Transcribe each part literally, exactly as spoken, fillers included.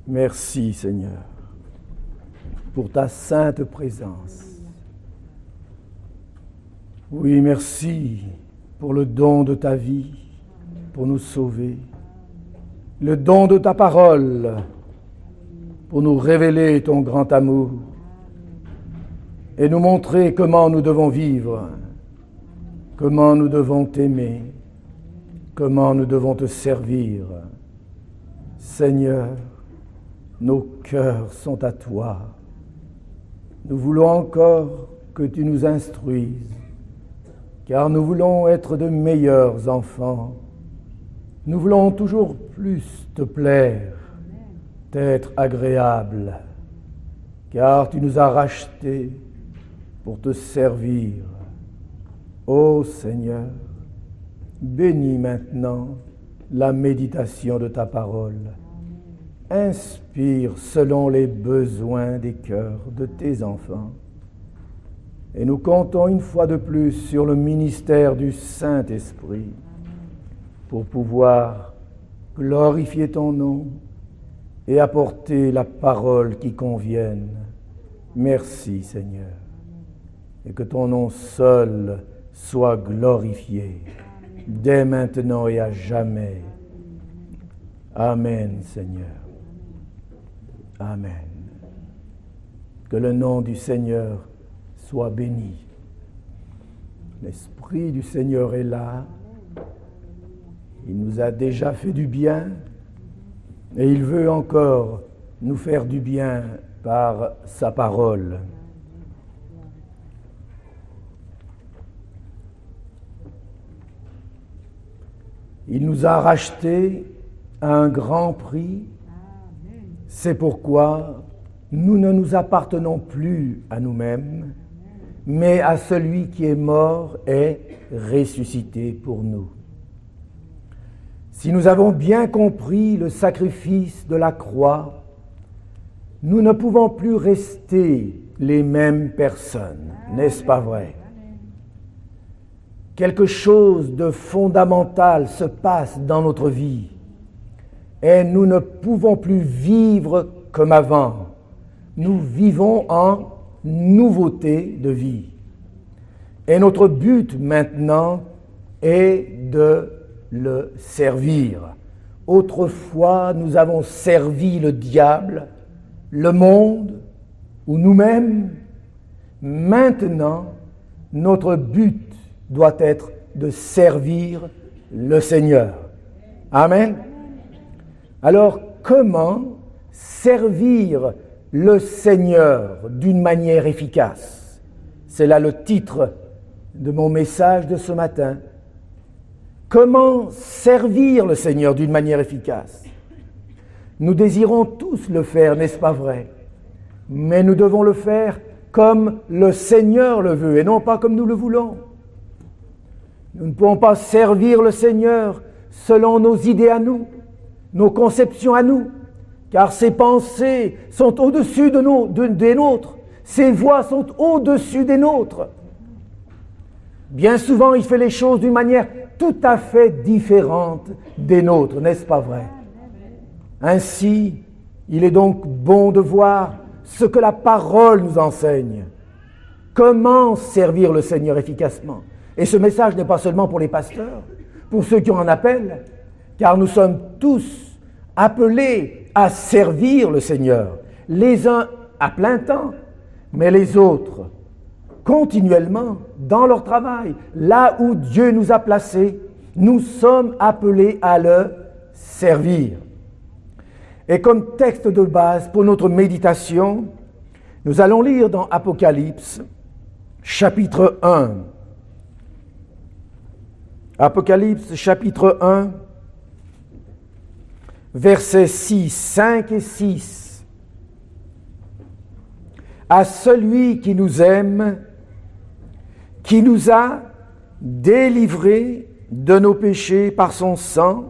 Merci Seigneur pour ta sainte présence. Oui, merci pour le don de ta vie, pour nous sauver. Le don de ta parole, pour nous révéler ton grand amour et nous montrer comment nous devons vivre, comment nous devons t'aimer, comment nous devons te servir. Seigneur, nos cœurs sont à toi. Nous voulons encore que tu nous instruises, car nous voulons être de meilleurs enfants. Nous voulons toujours plus te plaire, t'être agréable, car tu nous as rachetés pour te servir. Ô Seigneur, bénis maintenant la méditation de ta parole. Inspire selon les besoins des cœurs de tes enfants. Et nous comptons une fois de plus sur le ministère du Saint-Esprit pour pouvoir glorifier ton nom et apporter la parole qui convienne. Merci Seigneur. Et que ton nom seul soit glorifié dès maintenant et à jamais. Amen Seigneur. Amen. Que le nom du Seigneur soit béni. L'Esprit du Seigneur est là. Il nous a déjà fait du bien et il veut encore nous faire du bien par sa parole. Il nous a rachetés à un grand prix. C'est pourquoi nous ne nous appartenons plus à nous-mêmes, mais à celui qui est mort et ressuscité pour nous. Si nous avons bien compris le sacrifice de la croix, nous ne pouvons plus rester les mêmes personnes, n'est-ce pas vrai? Quelque chose de fondamental se passe dans notre vie et nous ne pouvons plus vivre comme avant. Nous vivons en nouveauté de vie. Et notre but maintenant est de le servir. Autrefois, nous avons servi le diable, le monde ou nous-mêmes. Maintenant, notre but doit être de servir le Seigneur. Amen. Alors, comment servir le Seigneur d'une manière efficace? C'est là le titre de mon message de ce matin. Comment servir le Seigneur d'une manière efficace? Nous désirons tous le faire, n'est-ce pas vrai? Mais nous devons le faire comme le Seigneur le veut et non pas comme nous le voulons. Nous ne pouvons pas servir le Seigneur selon nos idées à nous, nos conceptions à nous, car ses pensées sont au-dessus de nos, de, des nôtres, ses voies sont au-dessus des nôtres. Bien souvent, il fait les choses d'une manière tout à fait différente des nôtres, n'est-ce pas vrai? Ainsi, il est donc bon de voir ce que la parole nous enseigne. Comment servir le Seigneur efficacement? Et ce message n'est pas seulement pour les pasteurs, pour ceux qui ont un appel, car nous sommes tous appelés à servir le Seigneur, les uns à plein temps, mais les autres continuellement dans leur travail, là où Dieu nous a placés, nous sommes appelés à le servir. Et comme texte de base pour notre méditation, nous allons lire dans Apocalypse, chapitre un. Apocalypse, chapitre un, versets six, cinq et six. À celui qui nous aime, qui nous a délivrés de nos péchés par son sang,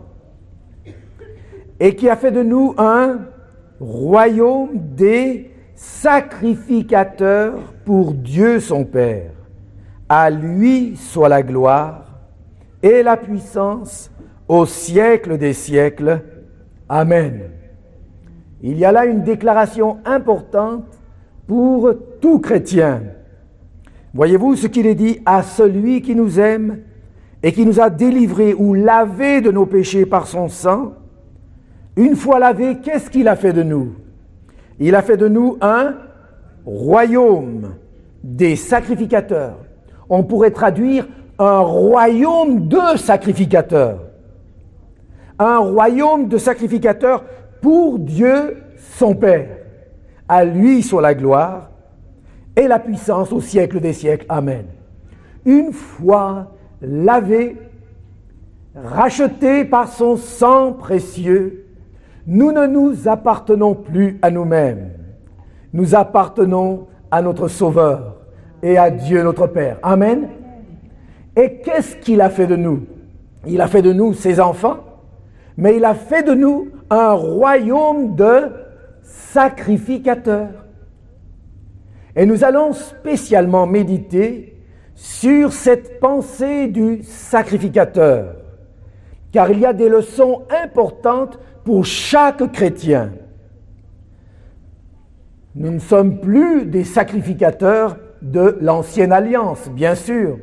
et qui a fait de nous un royaume des sacrificateurs pour Dieu son Père. À lui soit la gloire et la puissance au siècle des siècles. Amen. Il y a là une déclaration importante pour tout chrétien. Voyez-vous ce qu'il est dit à celui qui nous aime et qui nous a délivrés ou lavés de nos péchés par son sang. Une fois lavé, qu'est-ce qu'il a fait de nous? Il a fait de nous un royaume des sacrificateurs. On pourrait traduire un royaume de sacrificateurs. Un royaume de sacrificateurs pour Dieu son Père. À lui soit la gloire et la puissance au siècle des siècles. Amen. Une fois lavé, racheté par son sang précieux, nous ne nous appartenons plus à nous-mêmes. Nous appartenons à notre Sauveur et à Dieu notre Père. Amen. Et qu'est-ce qu'il a fait de nous? Il a fait de nous ses enfants, mais il a fait de nous un royaume de sacrificateurs. Et nous allons spécialement méditer sur cette pensée du sacrificateur, car il y a des leçons importantes pour chaque chrétien. Nous ne sommes plus des sacrificateurs de l'ancienne alliance, bien sûr.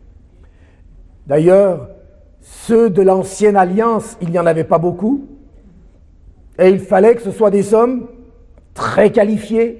D'ailleurs, ceux de l'ancienne alliance, il n'y en avait pas beaucoup, et il fallait que ce soient des hommes très qualifiés,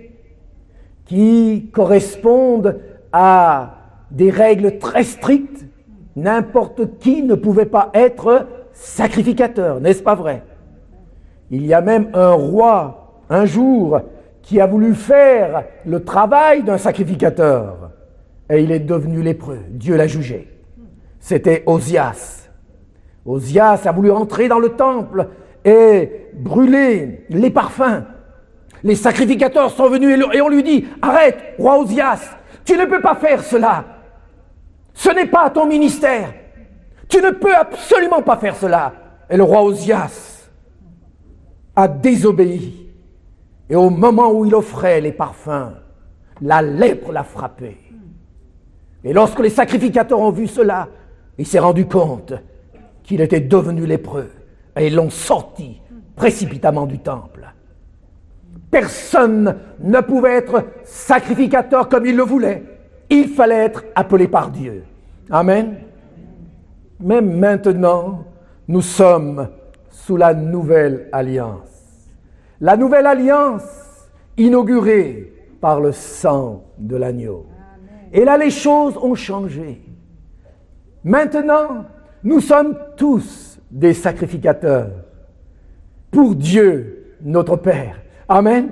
qui correspondent à des règles très strictes. N'importe qui ne pouvait pas être sacrificateur, n'est-ce pas vrai? Il y a même un roi, un jour, qui a voulu faire le travail d'un sacrificateur, et il est devenu lépreux. Dieu l'a jugé. C'était Osias. Osias a voulu entrer dans le temple et brûler les parfums. Les sacrificateurs sont venus et on lui dit « Arrête, roi Osias, tu ne peux pas faire cela. Ce n'est pas ton ministère. Tu ne peux absolument pas faire cela. » Et le roi Osias a désobéi. Et au moment où il offrait les parfums, la lèpre l'a frappé. Et lorsque les sacrificateurs ont vu cela, il s'est rendu compte qu'il était devenu lépreux. Et ils l'ont sorti précipitamment du temple. Personne ne pouvait être sacrificateur comme il le voulait. Il fallait être appelé par Dieu. Amen. Mais maintenant, nous sommes sous la nouvelle alliance. La nouvelle alliance inaugurée par le sang de l'agneau. Et là, les choses ont changé. Maintenant, nous sommes tous des sacrificateurs pour Dieu, notre Père. Amen.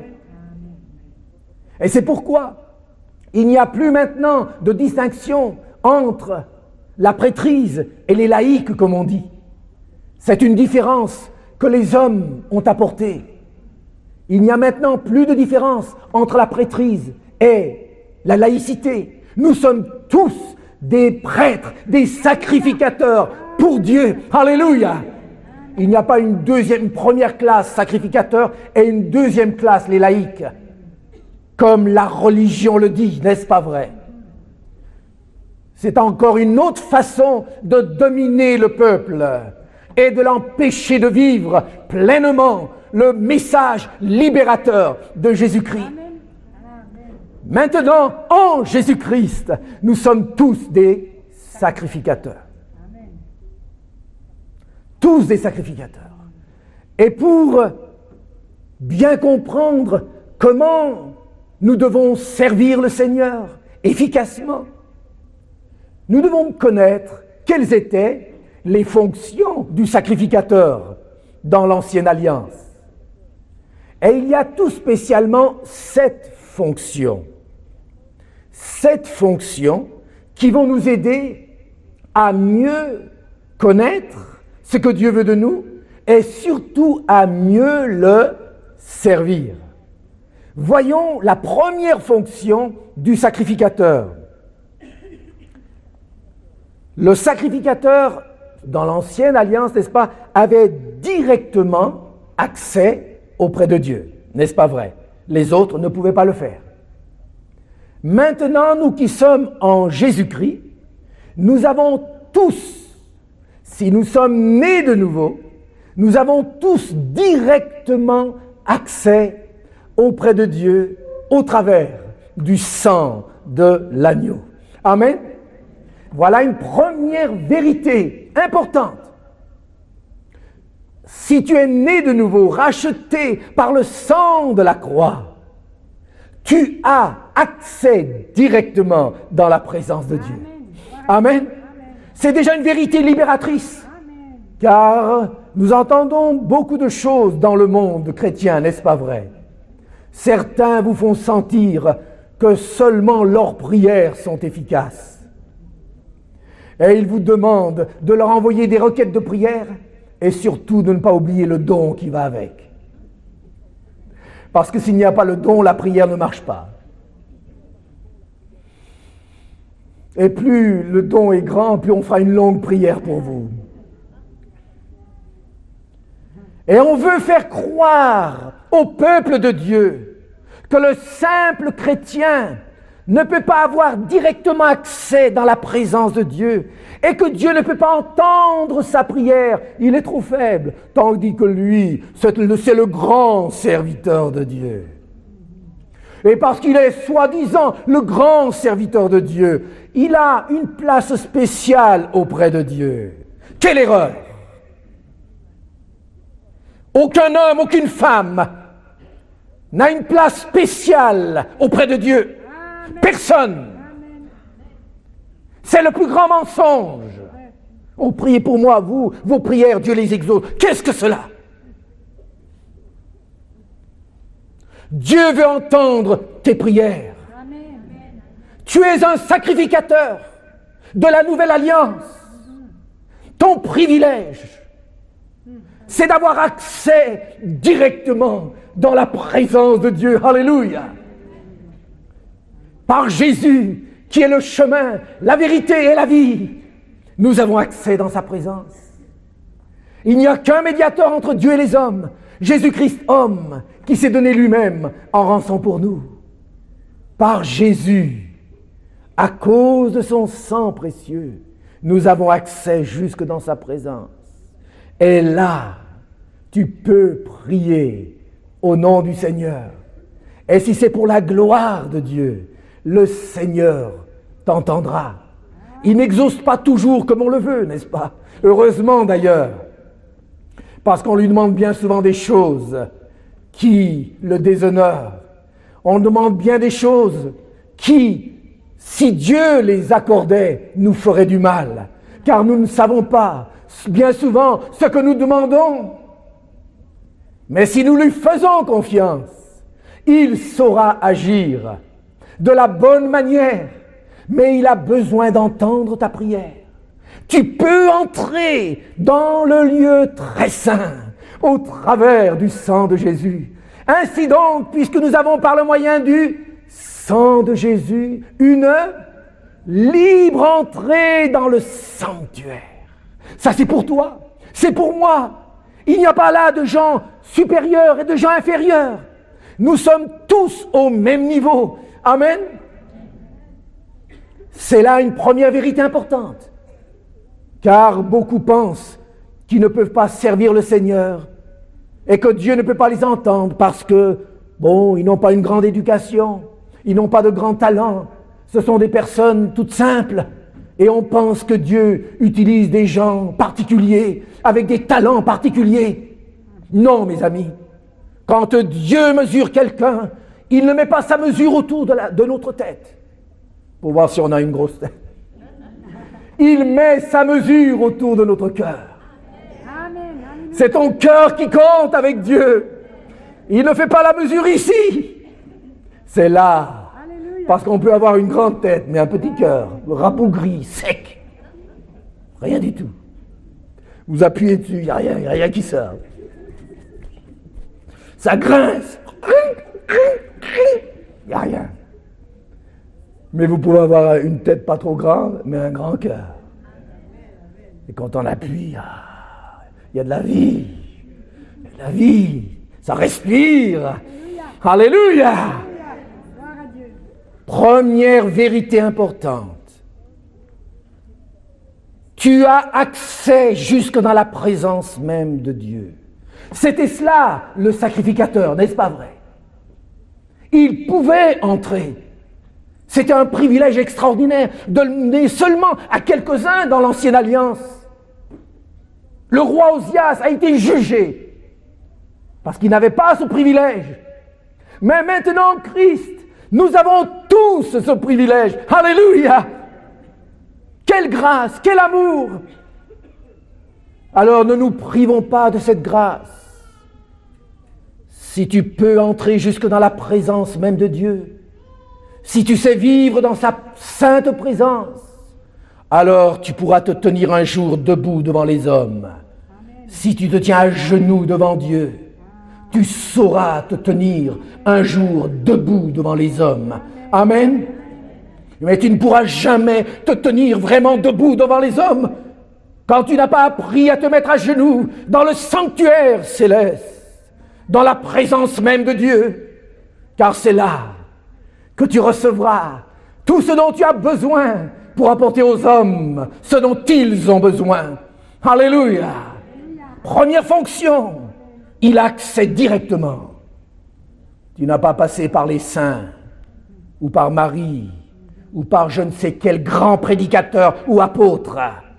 Et c'est pourquoi il n'y a plus maintenant de distinction entre la prêtrise et les laïcs, comme on dit. C'est une différence que les hommes ont apportée. Il n'y a maintenant plus de différence entre la prêtrise et la laïcité. Nous sommes tous des prêtres, des sacrificateurs pour Dieu. Alléluia! Il n'y a pas une deuxième, une première classe sacrificateur et une deuxième classe les laïcs, comme la religion le dit, n'est-ce pas vrai? C'est encore une autre façon de dominer le peuple et de l'empêcher de vivre pleinement le message libérateur de Jésus-Christ. Maintenant, en Jésus-Christ, nous sommes tous des sacrificateurs. Tous des sacrificateurs. Et pour bien comprendre comment nous devons servir le Seigneur efficacement, nous devons connaître quelles étaient les fonctions du sacrificateur dans l'Ancienne Alliance. Et il y a tout spécialement sept fonctions. Sept fonctions qui vont nous aider à mieux connaître ce que Dieu veut de nous et surtout à mieux le servir. Voyons la première fonction du sacrificateur. Le sacrificateur, dans l'Ancienne Alliance, n'est-ce pas, avait directement accès auprès de Dieu, n'est-ce pas vrai? Les autres ne pouvaient pas le faire. Maintenant, nous qui sommes en Jésus-Christ, nous avons tous, si nous sommes nés de nouveau, nous avons tous directement accès auprès de Dieu au travers du sang de l'agneau. Amen. Voilà une première vérité importante. Si tu es né de nouveau, racheté par le sang de la croix, tu as accès directement dans la présence de Dieu. Amen. C'est déjà une vérité libératrice. Car nous entendons beaucoup de choses dans le monde chrétien, n'est-ce pas vrai? Certains vous font sentir que seulement leurs prières sont efficaces. Et ils vous demandent de leur envoyer des requêtes de prière et surtout de ne pas oublier le don qui va avec. Parce que s'il n'y a pas le don, la prière ne marche pas. Et plus le don est grand, plus on fera une longue prière pour vous. Et on veut faire croire au peuple de Dieu que le simple chrétien ne peut pas avoir directement accès dans la présence de Dieu et que Dieu ne peut pas entendre sa prière, il est trop faible, tandis que lui, c'est le, c'est le grand serviteur de Dieu. Et parce qu'il est soi-disant le grand serviteur de Dieu, il a une place spéciale auprès de Dieu. Quelle erreur! Aucun homme, aucune femme n'a une place spéciale auprès de Dieu. Personne. C'est le plus grand mensonge. Oh, priez pour moi, vous, vos prières, Dieu les exauce. Qu'est-ce que cela? Dieu veut entendre tes prières. Tu es un sacrificateur de la nouvelle alliance. Ton privilège, c'est d'avoir accès directement dans la présence de Dieu. Alléluia. Par Jésus, qui est le chemin, la vérité et la vie, nous avons accès dans sa présence. Il n'y a qu'un médiateur entre Dieu et les hommes, Jésus-Christ homme, qui s'est donné lui-même en rançon pour nous. Par Jésus, à cause de son sang précieux, nous avons accès jusque dans sa présence. Et là, tu peux prier au nom du Seigneur. Et si c'est pour la gloire de Dieu, le Seigneur t'entendra. Il n'exauce pas toujours comme on le veut, n'est-ce pas? Heureusement d'ailleurs, parce qu'on lui demande bien souvent des choses qui le déshonorent. On demande bien des choses qui, si Dieu les accordait, nous feraient du mal. Car nous ne savons pas bien souvent ce que nous demandons. Mais si nous lui faisons confiance, il saura agir de la bonne manière. Mais il a besoin d'entendre ta prière. Tu peux entrer dans le lieu très saint au travers du sang de Jésus. Ainsi donc, puisque nous avons par le moyen du sang de Jésus une libre entrée dans le sanctuaire. Ça c'est pour toi, c'est pour moi. Il n'y a pas là de gens supérieurs et de gens inférieurs. Nous sommes tous au même niveau. Amen. C'est là une première vérité importante. Car beaucoup pensent qu'ils ne peuvent pas servir le Seigneur et que Dieu ne peut pas les entendre parce que, bon, ils n'ont pas une grande éducation, ils n'ont pas de grands talents, ce sont des personnes toutes simples. Et on pense que Dieu utilise des gens particuliers, avec des talents particuliers. Non, mes amis, quand Dieu mesure quelqu'un, il ne met pas sa mesure autour de, la, de notre tête, pour voir si on a une grosse tête. Il met sa mesure autour de notre cœur. C'est ton cœur qui compte avec Dieu. Il ne fait pas la mesure ici. C'est là. Parce qu'on peut avoir une grande tête, mais un petit cœur, rabougri, sec. Rien du tout. Vous appuyez dessus, il n'y a rien, il n'y a rien qui sort. Ça grince. Il n'y a rien. Mais vous pouvez avoir une tête pas trop grande, mais un grand cœur. Et quand on appuie, ah, il y a de la vie. Il y a de la vie. Ça respire. Alléluia. Alléluia. Première vérité importante. Tu as accès jusque dans la présence même de Dieu. C'était cela le sacrificateur, n'est-ce pas vrai? Il pouvait entrer. C'était un privilège extraordinaire, donné seulement à quelques-uns dans l'ancienne alliance. Le roi Osias a été jugé parce qu'il n'avait pas ce privilège. Mais maintenant, Christ, nous avons tous ce privilège. Alléluia! Quelle grâce, quel amour! Alors ne nous privons pas de cette grâce. Si tu peux entrer jusque dans la présence même de Dieu, si tu sais vivre dans sa sainte présence, alors tu pourras te tenir un jour debout devant les hommes. Si tu te tiens à genoux devant Dieu, tu sauras te tenir un jour debout devant les hommes. Amen. Mais tu ne pourras jamais te tenir vraiment debout devant les hommes quand tu n'as pas appris à te mettre à genoux dans le sanctuaire céleste, dans la présence même de Dieu, car c'est là que tu recevras tout ce dont tu as besoin pour apporter aux hommes ce dont ils ont besoin. Alléluia. Première fonction, il accède directement. Tu n'as pas passé par les saints, ou par Marie, ou par je ne sais quel grand prédicateur ou apôtre.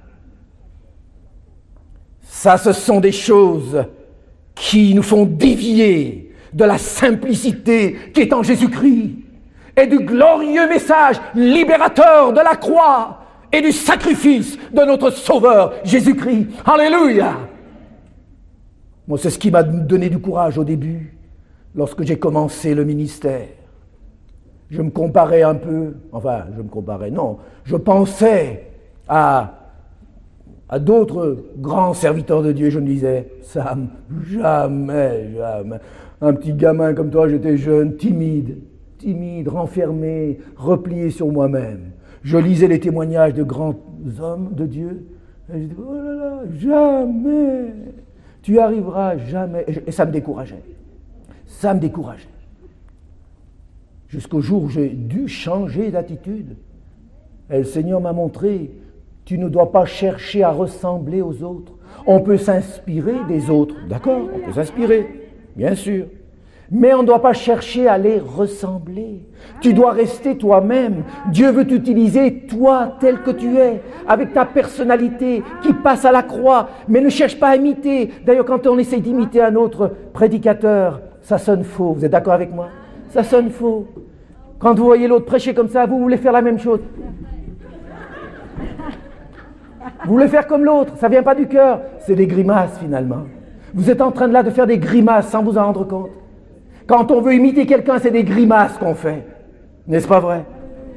Ça, ce sont des choses qui nous font dévier de la simplicité qui est en Jésus-Christ et du glorieux message libérateur de la croix et du sacrifice de notre Sauveur Jésus-Christ. Alléluia! Moi, c'est ce qui m'a donné du courage au début, lorsque j'ai commencé le ministère. Je me comparais un peu, enfin, je me comparais, non, je pensais à, à d'autres grands serviteurs de Dieu. Je me disais, Sam, jamais, jamais. Un petit gamin comme toi, j'étais jeune, timide, timide, renfermé, replié sur moi-même. Je lisais les témoignages de grands hommes de Dieu, et je disais, oh là là, jamais, tu arriveras jamais. Et ça me décourageait, ça me décourageait. Jusqu'au jour où j'ai dû changer d'attitude. Et le Seigneur m'a montré, tu ne dois pas chercher à ressembler aux autres. On peut s'inspirer des autres, d'accord, on peut s'inspirer, bien sûr. Mais on ne doit pas chercher à les ressembler. Tu dois rester toi-même. Dieu veut t'utiliser, toi, tel que tu es, avec ta personnalité qui passe à la croix. Mais ne cherche pas à imiter. D'ailleurs, quand on essaie d'imiter un autre prédicateur, ça sonne faux. Vous êtes d'accord avec moi? Ça sonne faux. Quand vous voyez l'autre prêcher comme ça, vous voulez faire la même chose. Vous voulez faire comme l'autre. Ça ne vient pas du cœur. C'est des grimaces, finalement. Vous êtes en train de là de faire des grimaces sans vous en rendre compte. Quand on veut imiter quelqu'un, c'est des grimaces qu'on fait. N'est-ce pas vrai?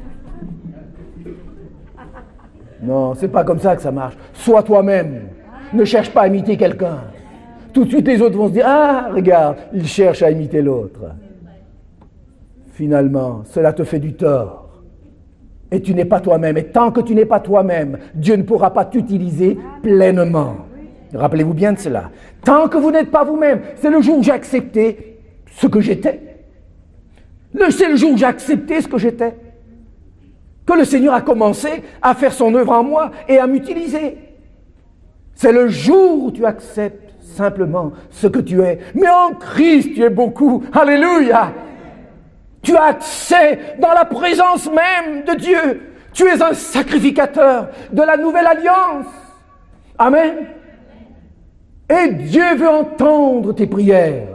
Non, c'est pas comme ça que ça marche. Sois toi-même. Ne cherche pas à imiter quelqu'un. Tout de suite, les autres vont se dire, ah, regarde, il cherche à imiter l'autre. Finalement, cela te fait du tort. Et tu n'es pas toi-même. Et tant que tu n'es pas toi-même, Dieu ne pourra pas t'utiliser pleinement. Rappelez-vous bien de cela. Tant que vous n'êtes pas vous-même, c'est le jour où j'ai accepté ce que j'étais. C'est le jour où j'ai accepté ce que j'étais, que le Seigneur a commencé à faire son œuvre en moi et à m'utiliser. C'est le jour où tu acceptes simplement ce que tu es. Mais en Christ, tu es beaucoup. Alléluia! Tu as accès dans la présence même de Dieu. Tu es un sacrificateur de la nouvelle alliance. Amen. Et Dieu veut entendre tes prières.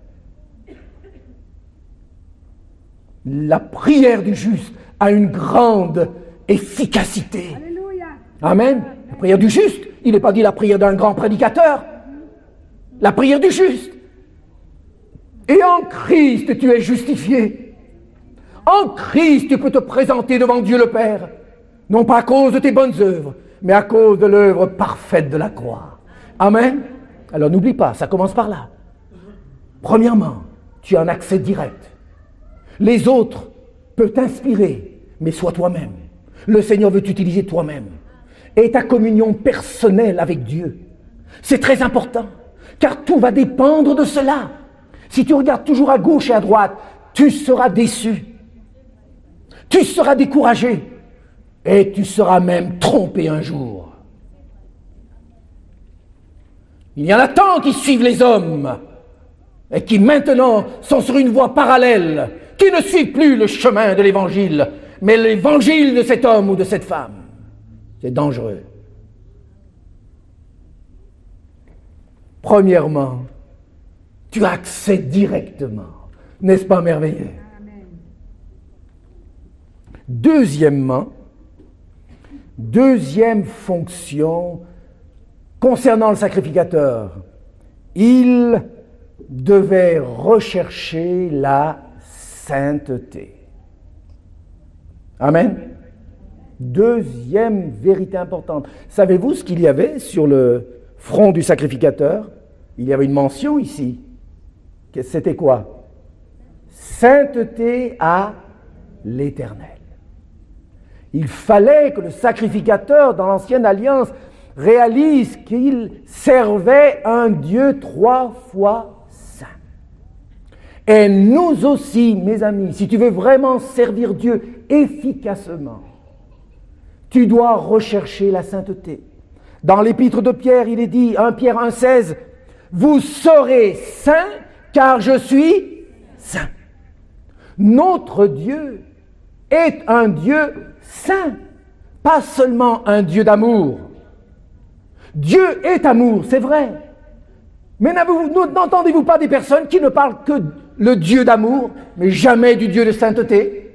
La prière du juste a une grande efficacité. Alléluia. Amen. La prière du juste, il n'est pas dit la prière d'un grand prédicateur. La prière du juste. Et en Christ, tu es justifié. En Christ, tu peux te présenter devant Dieu le Père. Non pas à cause de tes bonnes œuvres, mais à cause de l'œuvre parfaite de la croix. Amen. Alors n'oublie pas, ça commence par là. Premièrement, tu as un accès direct. Les autres peuvent t'inspirer, mais sois toi-même. Le Seigneur veut t'utiliser toi-même. Et ta communion personnelle avec Dieu. C'est très important, car tout va dépendre de cela. Si tu regardes toujours à gauche et à droite, tu seras déçu. Tu seras découragé. Et tu seras même trompé un jour. Il y en a tant qui suivent les hommes et qui maintenant sont sur une voie parallèle, qui ne suivent plus le chemin de l'évangile, mais l'évangile de cet homme ou de cette femme. C'est dangereux. Premièrement, tu accèdes directement. N'est-ce pas merveilleux? Amen. Deuxièmement, deuxième fonction concernant le sacrificateur, il devait rechercher la sainteté. Amen. Deuxième vérité importante. Savez-vous ce qu'il y avait sur le front du sacrificateur? Il y avait une mention ici. C'était quoi? Sainteté à l'Éternel. Il fallait que le sacrificateur dans l'Ancienne Alliance réalise qu'il servait un Dieu trois fois saint. Et nous aussi, mes amis, si tu veux vraiment servir Dieu efficacement, tu dois rechercher la sainteté. Dans l'épître de Pierre, il est dit, premier Pierre un seize, « Vous serez saints, car je suis saint. » Notre Dieu est un Dieu saint, pas seulement un Dieu d'amour. Dieu est amour, c'est vrai. Mais n'entendez-vous pas des personnes qui ne parlent que le Dieu d'amour, mais jamais du Dieu de sainteté?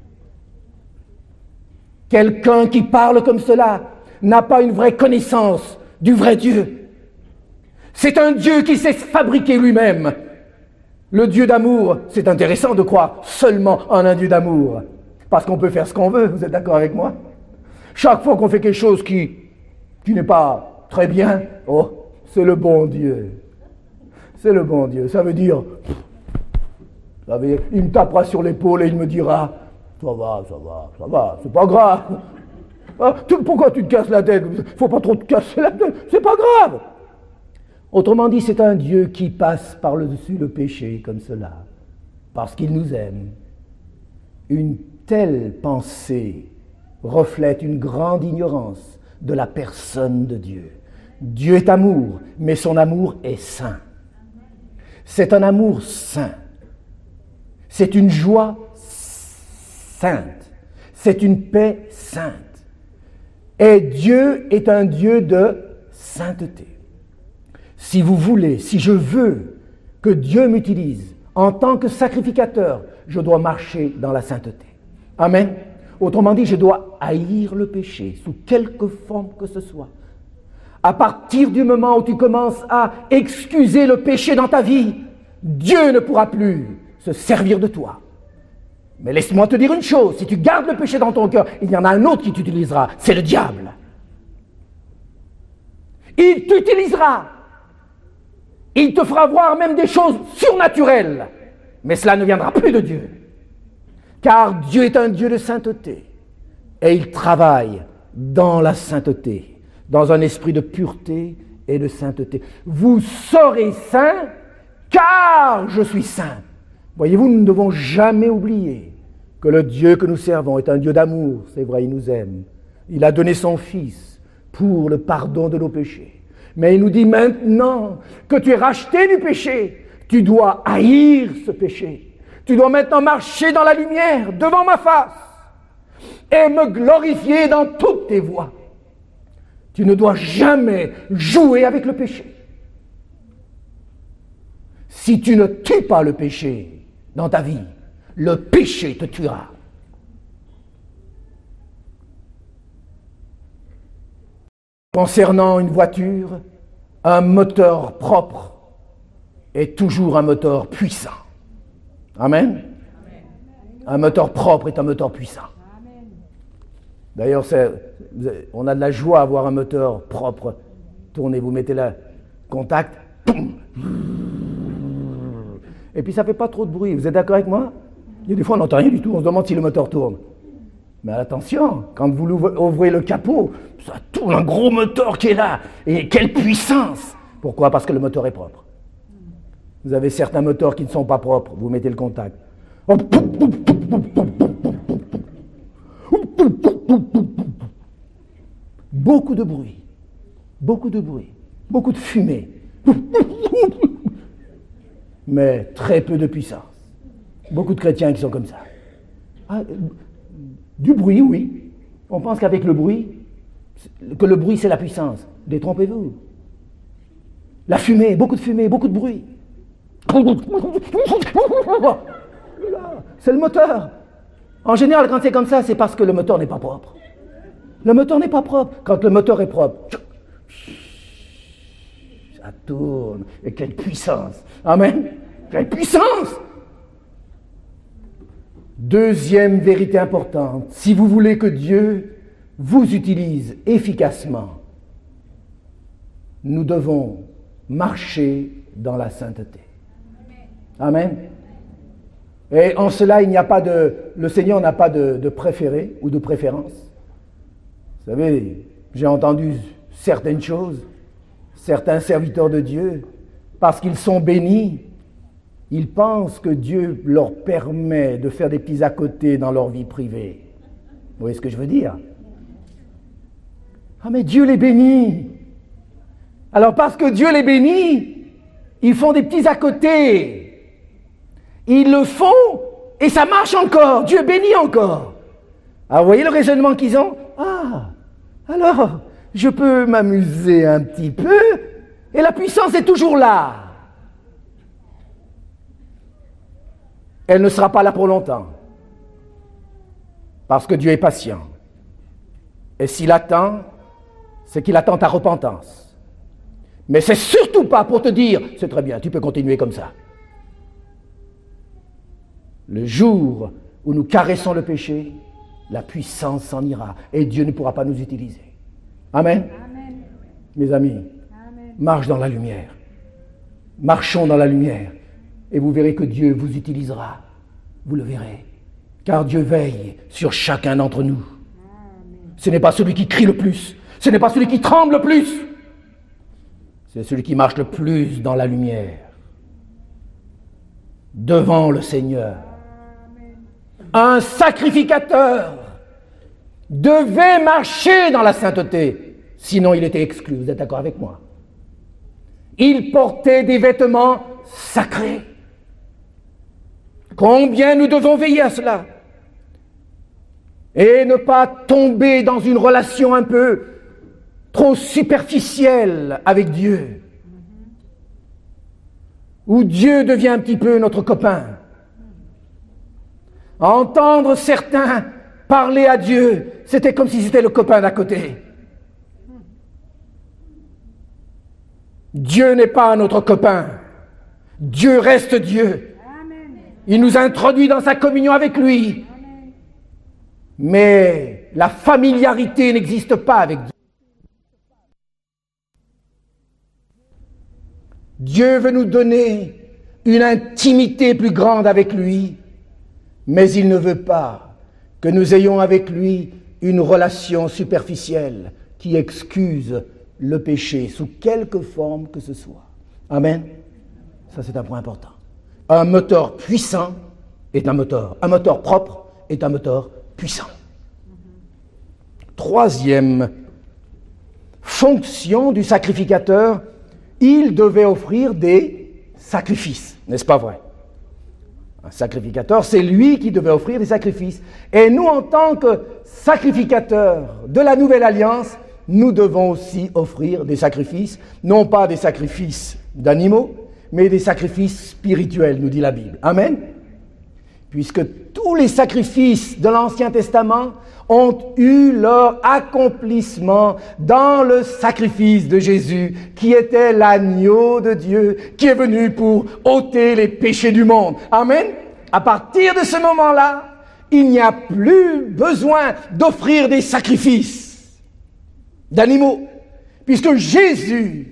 Quelqu'un qui parle comme cela n'a pas une vraie connaissance du vrai Dieu. C'est un Dieu qui s'est fabriqué lui-même. Le Dieu d'amour, c'est intéressant de croire seulement en un Dieu d'amour, parce qu'on peut faire ce qu'on veut, vous êtes d'accord avec moi? Chaque fois qu'on fait quelque chose qui, qui n'est pas très bien, oh, c'est le bon Dieu. C'est le bon Dieu. Ça veut dire, ça veut dire, il me tapera sur l'épaule et il me dira, ça va, ça va, ça va, c'est pas grave. Ah, tu, pourquoi tu te casses la tête? Faut pas trop te casser la tête, c'est pas grave. Autrement dit, c'est un Dieu qui passe par-dessus le péché comme cela, parce qu'il nous aime. Une telle pensée reflète une grande ignorance de la personne de Dieu. Dieu est amour, mais son amour est saint. C'est un amour saint. C'est une joie sainte. C'est une paix sainte. Et Dieu est un Dieu de sainteté. Si vous voulez, si je veux que Dieu m'utilise en tant que sacrificateur, je dois marcher dans la sainteté. Amen. Autrement dit, je dois haïr le péché sous quelque forme que ce soit. À partir du moment où tu commences à excuser le péché dans ta vie, Dieu ne pourra plus se servir de toi. Mais laisse-moi te dire une chose, si tu gardes le péché dans ton cœur, il y en a un autre qui t'utilisera, c'est le diable. Il t'utilisera. Il te fera voir même des choses surnaturelles, mais cela ne viendra plus de Dieu. Car Dieu est un Dieu de sainteté, et il travaille dans la sainteté, dans un esprit de pureté et de sainteté. Vous serez saints, car je suis saint. Voyez-vous, nous ne devons jamais oublier que le Dieu que nous servons est un Dieu d'amour, c'est vrai, il nous aime. Il a donné son Fils pour le pardon de nos péchés. Mais il nous dit maintenant que tu es racheté du péché, tu dois haïr ce péché. Tu dois maintenant marcher dans la lumière, devant ma face, et me glorifier dans toutes tes voies. Tu ne dois jamais jouer avec le péché. Si tu ne tues pas le péché dans ta vie, le péché te tuera. Concernant une voiture, un moteur propre est toujours un moteur puissant. Amen. Un moteur propre est un moteur puissant. D'ailleurs, c'est, on a de la joie à avoir un moteur propre. Tournez, vous mettez le contact, boum, et puis ça ne fait pas trop de bruit. Vous êtes d'accord avec moi? Il y a des fois, on n'entend rien du tout, on se demande si le moteur tourne. Mais attention, quand vous ouvrez le capot, ça tourne, un gros moteur qui est là. Et quelle puissance! Pourquoi? Parce que le moteur est propre. Vous avez certains moteurs qui ne sont pas propres, vous mettez le contact. Beaucoup de bruit, beaucoup de bruit, beaucoup de fumée. Mais très peu de puissance. Beaucoup de chrétiens qui sont comme ça. Ah, du bruit, oui. On pense qu'avec le bruit, que le bruit c'est la puissance. Détrompez-vous. La fumée, beaucoup de fumée, beaucoup de bruit. C'est le moteur. En général, quand c'est comme ça, c'est parce que le moteur n'est pas propre. Le moteur n'est pas propre. Quand le moteur est propre, ça tourne. Et quelle puissance. Amen. Quelle puissance. Deuxième vérité importante. Si vous voulez que Dieu vous utilise efficacement, nous devons marcher dans la sainteté. Amen. Et en cela, il n'y a pas de, le Seigneur n'a pas de, de préféré ou de préférence. Vous savez, j'ai entendu certaines choses, certains serviteurs de Dieu, parce qu'ils sont bénis, ils pensent que Dieu leur permet de faire des petits à côté dans leur vie privée. Vous voyez ce que je veux dire? Ah mais Dieu les bénit. Alors parce que Dieu les bénit, ils font des petits à côté. Ils le font et ça marche encore. Dieu bénit encore. Alors vous voyez le raisonnement qu'ils ont? Ah, alors je peux m'amuser un petit peu et la puissance est toujours là. Elle ne sera pas là pour longtemps. Parce que Dieu est patient. Et s'il attend, c'est qu'il attend ta repentance. Mais c'est surtout pas pour te dire, c'est très bien, tu peux continuer comme ça. Le jour où nous caressons le péché, la puissance s'en ira et Dieu ne pourra pas nous utiliser. Amen. Amen. Mes amis, Amen. Marche dans la lumière. Marchons dans la lumière et vous verrez que Dieu vous utilisera. Vous le verrez. Car Dieu veille sur chacun d'entre nous. Amen. Ce n'est pas celui qui crie le plus, ce n'est pas celui qui tremble le plus, c'est celui qui marche le plus dans la lumière, devant le Seigneur. Un sacrificateur devait marcher dans la sainteté, sinon il était exclu. Vous êtes d'accord avec moi? Il portait des vêtements sacrés. Combien nous devons veiller à cela et ne pas tomber dans une relation un peu trop superficielle avec Dieu, où Dieu devient un petit peu notre copain. Entendre certains parler à Dieu, c'était comme si c'était le copain d'à côté. Dieu n'est pas notre copain. Dieu reste Dieu. Il nous introduit dans sa communion avec lui. Mais la familiarité n'existe pas avec Dieu. Dieu veut nous donner une intimité plus grande avec lui. Mais il ne veut pas que nous ayons avec lui une relation superficielle qui excuse le péché sous quelque forme que ce soit. Amen. Ça, c'est un point important. Un moteur puissant est un moteur. Un moteur propre est un moteur puissant. Troisième fonction du sacrificateur, il devait offrir des sacrifices. N'est-ce pas vrai? Un sacrificateur, c'est lui qui devait offrir des sacrifices. Et nous, en tant que sacrificateurs de la Nouvelle Alliance, nous devons aussi offrir des sacrifices, non pas des sacrifices d'animaux, mais des sacrifices spirituels, nous dit la Bible. Amen. Puisque tous les sacrifices de l'Ancien Testament ont eu leur accomplissement dans le sacrifice de Jésus, qui était l'agneau de Dieu, qui est venu pour ôter les péchés du monde. Amen. À partir de ce moment-là, il n'y a plus besoin d'offrir des sacrifices d'animaux, puisque Jésus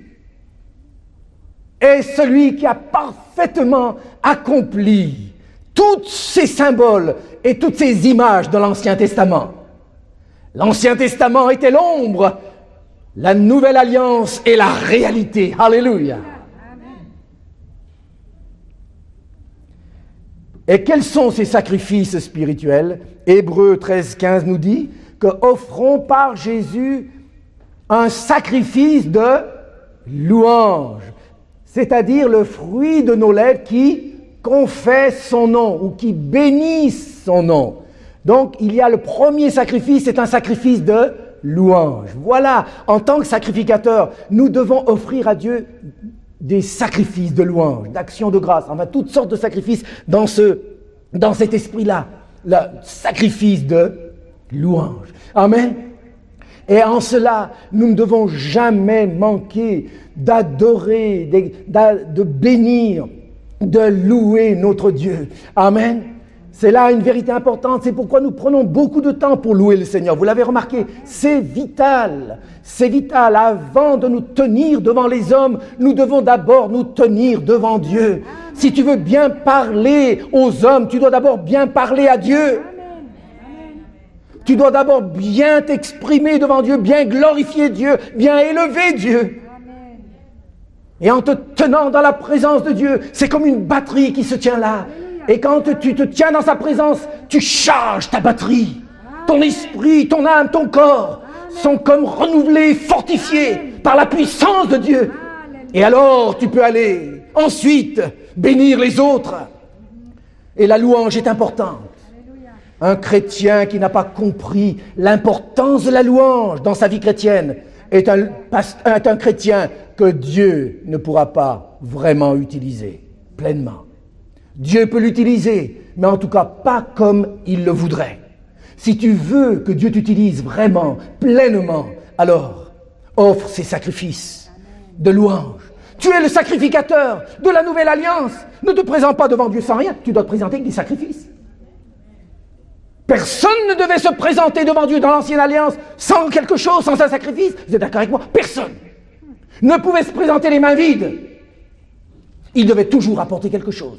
est celui qui a parfaitement accompli tous ces symboles et toutes ces images de l'Ancien Testament. L'Ancien Testament était l'ombre, la Nouvelle Alliance est la réalité. Alléluia. Et quels sont ces sacrifices spirituels? Hébreux treize quinze nous dit que offrons par Jésus un sacrifice de louange, c'est-à-dire le fruit de nos lèvres qui confesse son nom ou qui bénisse son nom. Donc, il y a le premier sacrifice, c'est un sacrifice de louange. Voilà, en tant que sacrificateur, nous devons offrir à Dieu des sacrifices de louange, d'action de grâce, enfin toutes sortes de sacrifices dans, ce, dans cet esprit-là, le sacrifice de louange. Amen. Et en cela, nous ne devons jamais manquer d'adorer, de, de bénir, de louer notre Dieu. Amen. C'est là une vérité importante, c'est pourquoi nous prenons beaucoup de temps pour louer le Seigneur. Vous l'avez remarqué, c'est vital, c'est vital. Avant de nous tenir devant les hommes, nous devons d'abord nous tenir devant Dieu. Si tu veux bien parler aux hommes, tu dois d'abord bien parler à Dieu. Tu dois d'abord bien t'exprimer devant Dieu, bien glorifier Dieu, bien élever Dieu. Et en te tenant dans la présence de Dieu, c'est comme une batterie qui se tient là. Et quand tu te tiens dans sa présence, tu charges ta batterie. Ton esprit, ton âme, ton corps sont comme renouvelés, fortifiés par la puissance de Dieu. Et alors, tu peux aller ensuite bénir les autres. Et la louange est importante. Un chrétien qui n'a pas compris l'importance de la louange dans sa vie chrétienne est un, est un chrétien que Dieu ne pourra pas vraiment utiliser pleinement. Dieu peut l'utiliser, mais en tout cas pas comme il le voudrait. Si tu veux que Dieu t'utilise vraiment, pleinement, alors offre ses sacrifices de louange. Tu es le sacrificateur de la nouvelle alliance. Ne te présente pas devant Dieu sans rien, tu dois te présenter avec des sacrifices. Personne ne devait se présenter devant Dieu dans l'ancienne alliance sans quelque chose, sans un sacrifice. Vous êtes d'accord avec moi? Personne ne pouvait se présenter les mains vides. Il devait toujours apporter quelque chose.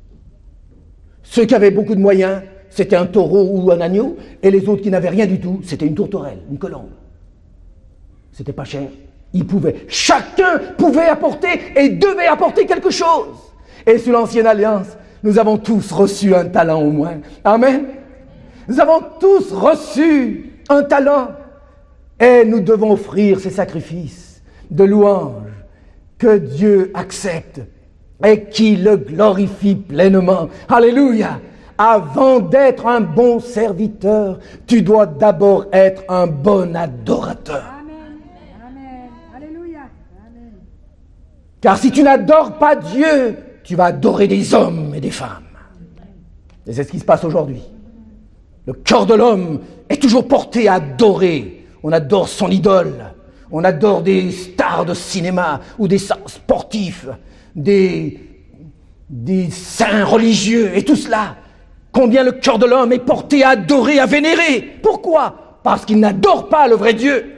Ceux qui avaient beaucoup de moyens, c'était un taureau ou un agneau, et les autres qui n'avaient rien du tout, c'était une tourterelle, une colombe. C'était pas cher. Ils pouvaient, chacun pouvait apporter et devait apporter quelque chose. Et sous l'ancienne alliance, nous avons tous reçu un talent au moins. Amen. Nous avons tous reçu un talent et nous devons offrir ces sacrifices de louange que Dieu accepte et qui le glorifie pleinement. Alléluia! Avant d'être un bon serviteur, tu dois d'abord être un bon adorateur. Amen. Amen. Alléluia. Amen. Car si tu n'adores pas Dieu, tu vas adorer des hommes et des femmes. Et c'est ce qui se passe aujourd'hui. Le cœur de l'homme est toujours porté à adorer. On adore son idole. On adore des stars de cinéma ou des sportifs, des, des saints religieux et tout cela. Combien le cœur de l'homme est porté à adorer, à vénérer. Pourquoi? Parce qu'il n'adore pas le vrai Dieu.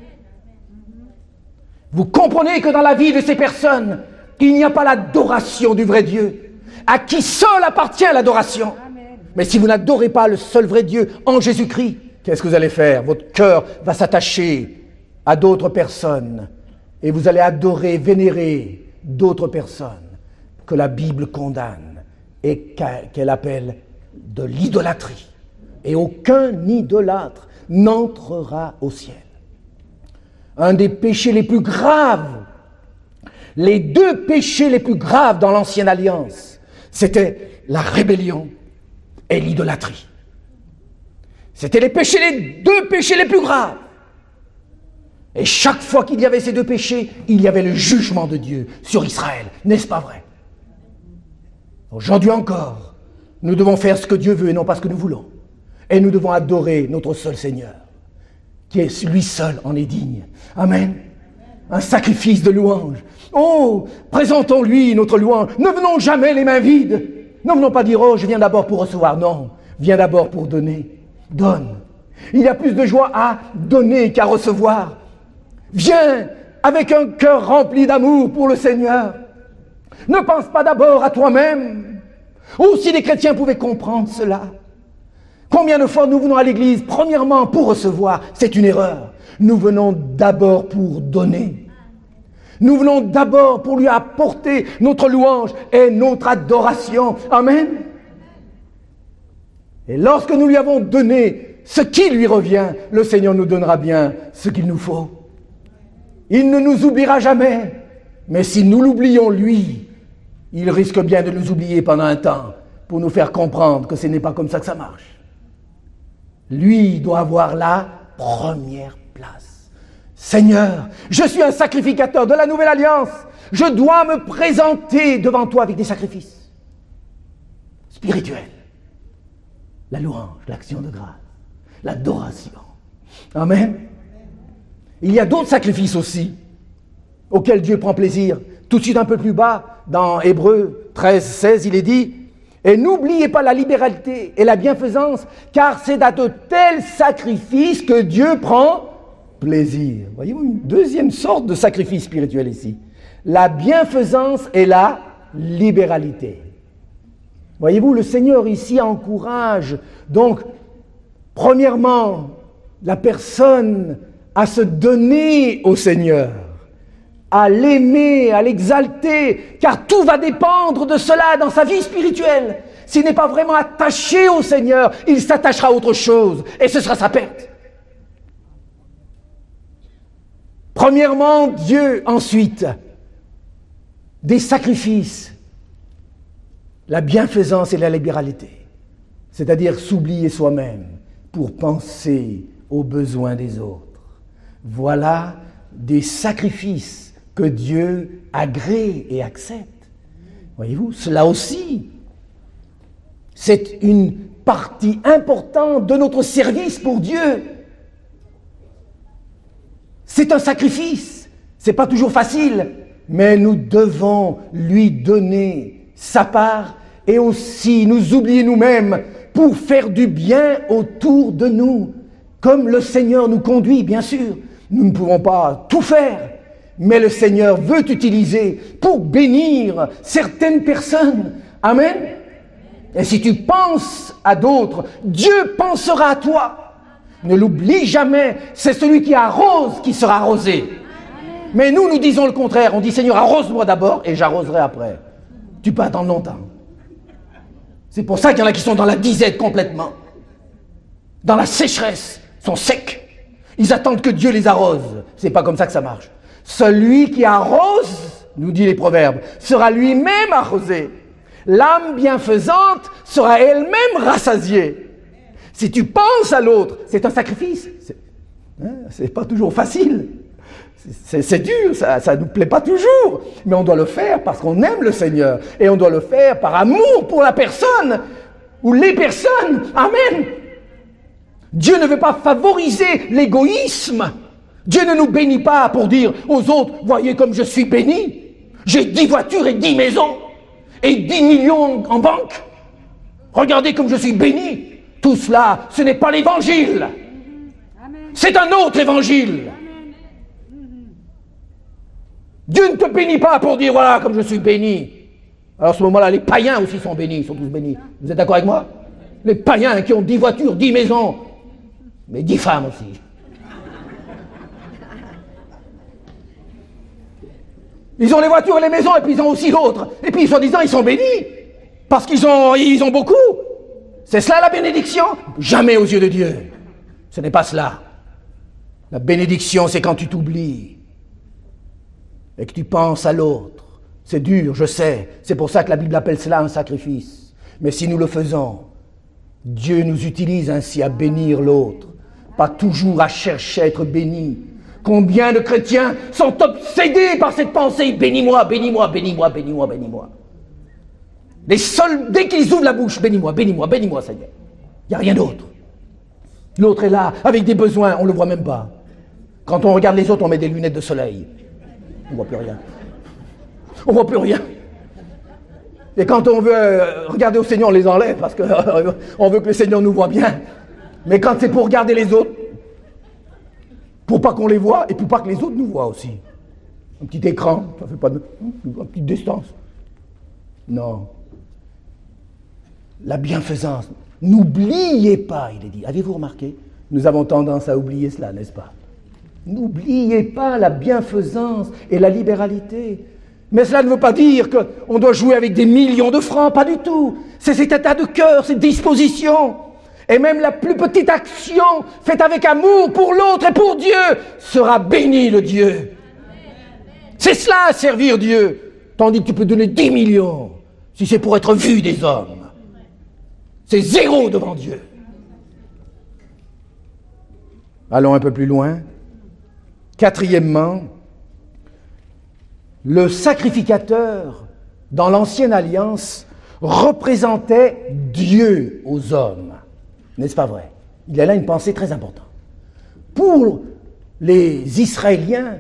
Vous comprenez que dans la vie de ces personnes, il n'y a pas l'adoration du vrai Dieu, à qui seul appartient l'adoration. Mais si vous n'adorez pas le seul vrai Dieu en Jésus-Christ, qu'est-ce que vous allez faire? Votre cœur va s'attacher à d'autres personnes et vous allez adorer, vénérer d'autres personnes que la Bible condamne et qu'elle appelle de l'idolâtrie. Et aucun idolâtre n'entrera au ciel. Un des péchés les plus graves, les deux péchés les plus graves dans l'Ancienne Alliance, c'était la rébellion et l'idolâtrie. C'était les péchés, les deux péchés les plus graves. Et chaque fois qu'il y avait ces deux péchés, il y avait le jugement de Dieu sur Israël. N'est-ce pas vrai? Aujourd'hui encore, nous devons faire ce que Dieu veut et non pas ce que nous voulons. Et nous devons adorer notre seul Seigneur, qui est lui seul en est digne. Amen. Un sacrifice de louange. Oh, présentons-lui notre louange. Ne venons jamais les mains vides. Ne venons pas dire, oh, je viens d'abord pour recevoir. Non, viens d'abord pour donner. Donne. Il y a plus de joie à donner qu'à recevoir. Viens avec un cœur rempli d'amour pour le Seigneur. Ne pense pas d'abord à toi-même. Oh, si les chrétiens pouvaient comprendre cela. Combien de fois nous venons à l'église, premièrement pour recevoir, c'est une erreur. Nous venons d'abord pour donner. Nous venons d'abord pour lui apporter notre louange et notre adoration. Amen. Et lorsque nous lui avons donné ce qui lui revient, le Seigneur nous donnera bien ce qu'il nous faut. Il ne nous oubliera jamais. Mais si nous l'oublions lui, il risque bien de nous oublier pendant un temps pour nous faire comprendre que ce n'est pas comme ça que ça marche. Lui doit avoir la première place. Seigneur, je suis un sacrificateur de la nouvelle alliance. Je dois me présenter devant toi avec des sacrifices spirituels. La louange, l'action de grâce, l'adoration. Amen. Il y a d'autres sacrifices aussi auxquels Dieu prend plaisir. Tout de suite un peu plus bas, dans Hébreux treize, seize, il est dit « Et n'oubliez pas la libéralité et la bienfaisance, car c'est à de tels sacrifices que Dieu prend plaisir. » Voyez-vous, une deuxième sorte de sacrifice spirituel ici. La bienfaisance et la libéralité. Voyez-vous, le Seigneur ici encourage donc, premièrement, la personne à se donner au Seigneur, à l'aimer, à l'exalter, car tout va dépendre de cela dans sa vie spirituelle. S'il n'est pas vraiment attaché au Seigneur, il s'attachera à autre chose, et ce sera sa perte. Premièrement, Dieu, ensuite, des sacrifices, la bienfaisance et la libéralité, c'est-à-dire s'oublier soi-même pour penser aux besoins des autres. Voilà des sacrifices que Dieu agrée et accepte. Voyez-vous, cela aussi, c'est une partie importante de notre service pour Dieu. C'est un sacrifice. C'est pas toujours facile, mais nous devons lui donner sa part et aussi nous oublier nous-mêmes pour faire du bien autour de nous. Comme le Seigneur nous conduit, bien sûr. Nous ne pouvons pas tout faire, mais le Seigneur veut t'utiliser pour bénir certaines personnes. Amen. Et si tu penses à d'autres, Dieu pensera à toi. Ne l'oublie jamais, c'est celui qui arrose qui sera arrosé. Mais nous, nous disons le contraire. On dit, Seigneur, arrose-moi d'abord et j'arroserai après. Tu peux attendre longtemps. C'est pour ça qu'il y en a qui sont dans la disette complètement. Dans la sécheresse, sont secs. Ils attendent que Dieu les arrose. C'est pas comme ça que ça marche. Celui qui arrose, nous dit les proverbes, sera lui-même arrosé. L'âme bienfaisante sera elle-même rassasiée. Si tu penses à l'autre, c'est un sacrifice. C'est, hein, c'est pas toujours facile. C'est, c'est dur, ça ne nous plaît pas toujours. Mais on doit le faire parce qu'on aime le Seigneur. Et on doit le faire par amour pour la personne ou les personnes. Amen. Dieu ne veut pas favoriser l'égoïsme. Dieu ne nous bénit pas pour dire aux autres, voyez comme je suis béni. J'ai dix voitures et dix maisons et dix millions en banque. Regardez comme je suis béni. Tout cela, ce n'est pas l'évangile. C'est un autre évangile. Dieu ne te bénit pas pour dire, voilà comme je suis béni. Alors à ce moment-là, les païens aussi sont bénis, ils sont tous bénis. Vous êtes d'accord avec moi? Les païens qui ont dix voitures, dix maisons, mais dix femmes aussi. Ils ont les voitures et les maisons, et puis ils ont aussi l'autre. Et puis, soi-disant, ils sont bénis. Parce qu'ils ont, ils ont beaucoup. C'est cela la bénédiction? Jamais aux yeux de Dieu. Ce n'est pas cela. La bénédiction, c'est quand tu t'oublies. Et que tu penses à l'autre. C'est dur, je sais. C'est pour ça que la Bible appelle cela un sacrifice. Mais si nous le faisons, Dieu nous utilise ainsi à bénir l'autre. Pas toujours à chercher à être béni. Combien de chrétiens sont obsédés par cette pensée, bénis-moi, bénis-moi, bénis-moi, bénis-moi, bénis-moi. Les seuls, dès qu'ils ouvrent la bouche, bénis-moi, bénis-moi, bénis-moi, Seigneur. Il n'y a rien d'autre. L'autre est là, avec des besoins, on ne le voit même pas. Quand on regarde les autres, on met des lunettes de soleil. On ne voit plus rien. On ne voit plus rien. Et quand on veut regarder au Seigneur, on les enlève, parce qu'on veut que le Seigneur nous voit bien. Mais quand c'est pour regarder les autres, pour pas qu'on les voit, et pour pas que les autres nous voient aussi. Un petit écran, ça fait pas de... une petite distance. Non. La bienfaisance. N'oubliez pas, il est dit. Avez-vous remarqué? Nous avons tendance à oublier cela, n'est-ce pas? N'oubliez pas la bienfaisance et la libéralité. Mais cela ne veut pas dire qu'on doit jouer avec des millions de francs, pas du tout. C'est cet état de cœur, cette disposition. Et même la plus petite action faite avec amour pour l'autre et pour Dieu sera bénie de Dieu. C'est cela, servir Dieu. Tandis que tu peux donner dix millions, si c'est pour être vu des hommes. C'est zéro devant Dieu. Allons un peu plus loin. Quatrièmement, le sacrificateur, dans l'Ancienne Alliance, représentait Dieu aux hommes. N'est-ce pas vrai? Il y a là une pensée très importante. Pour les Israéliens,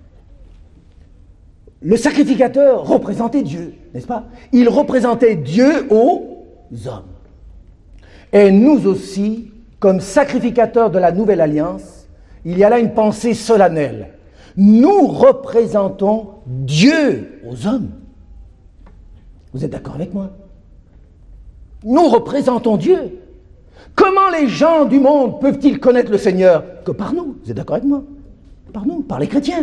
le sacrificateur représentait Dieu, n'est-ce pas? Il représentait Dieu aux hommes. Et nous aussi, comme sacrificateurs de la Nouvelle Alliance, il y a là une pensée solennelle. Nous représentons Dieu aux hommes. Vous êtes d'accord avec moi? Nous représentons Dieu. Comment les gens du monde peuvent-ils connaître le Seigneur? Que par nous. Vous êtes d'accord avec moi? Par nous, par les chrétiens.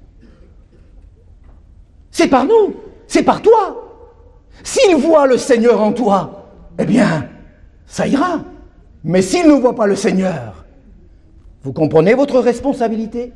C'est par nous, c'est par toi. S'ils voient le Seigneur en toi, eh bien, ça ira. Mais s'ils ne voient pas le Seigneur, vous comprenez votre responsabilité?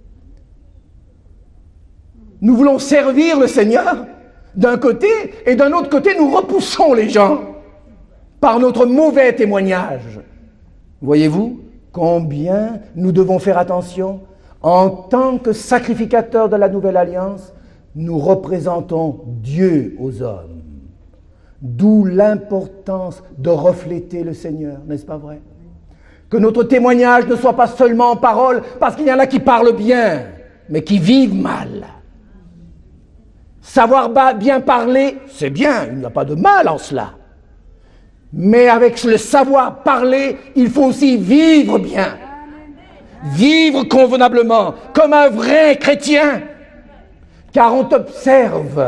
Nous voulons servir le Seigneur d'un côté, et d'un autre côté, nous repoussons les gens par notre mauvais témoignage. Voyez-vous combien nous devons faire attention? En tant que sacrificateurs de la Nouvelle Alliance, nous représentons Dieu aux hommes. D'où l'importance de refléter le Seigneur, n'est-ce pas vrai? Que notre témoignage ne soit pas seulement en parole, parce qu'il y en a qui parlent bien, mais qui vivent mal. Savoir bien parler, c'est bien, il n'y a pas de mal en cela. Mais avec le savoir parler, il faut aussi vivre bien. Vivre convenablement, comme un vrai chrétien. Car on t'observe.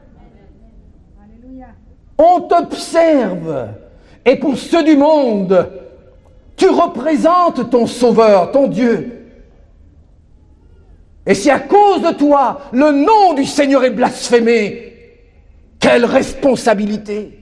On t'observe. Et pour ceux du monde, tu représentes ton Sauveur, ton Dieu. Et si à cause de toi, le nom du Seigneur est blasphémé, quelle responsabilité!